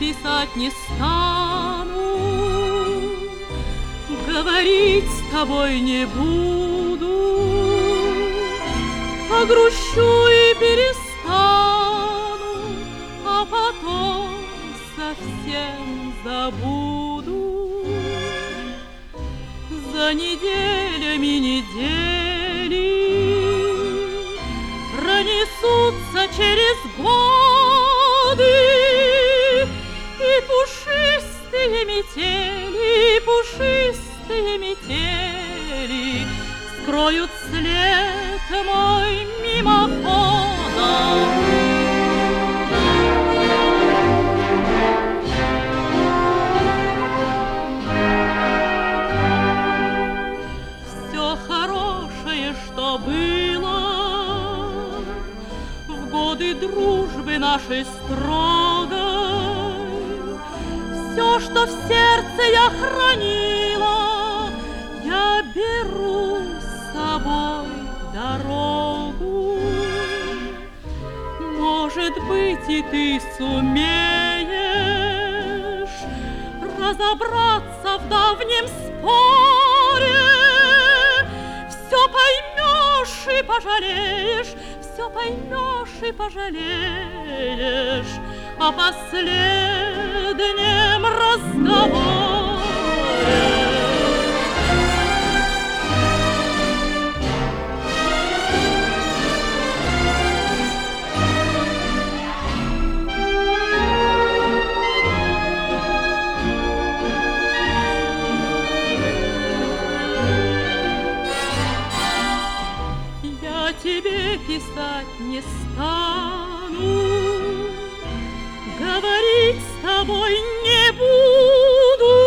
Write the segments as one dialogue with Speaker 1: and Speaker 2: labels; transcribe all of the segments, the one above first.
Speaker 1: писать не стану, говорить с тобой не буду, погрущу и перестану, а потом совсем забуду. За неделями недели пронесутся через годы, и пушистые метели скроют след мой мимоходом. Все хорошее, что было в годы дружбы нашей строгой, все, что в сердце я хранила, я беру с собой в дорогу. Может быть, и ты сумеешь разобраться в давнем споре, все поймешь и пожалеешь, все поймешь и пожалеешь о последнем разговоре. Я тебе писать не стану, говорить с тобой не буду,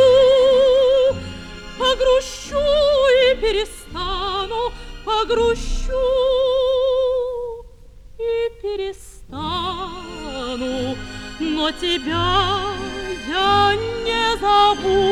Speaker 1: погрущу и перестану, погрущу и перестану, но тебя я не забуду.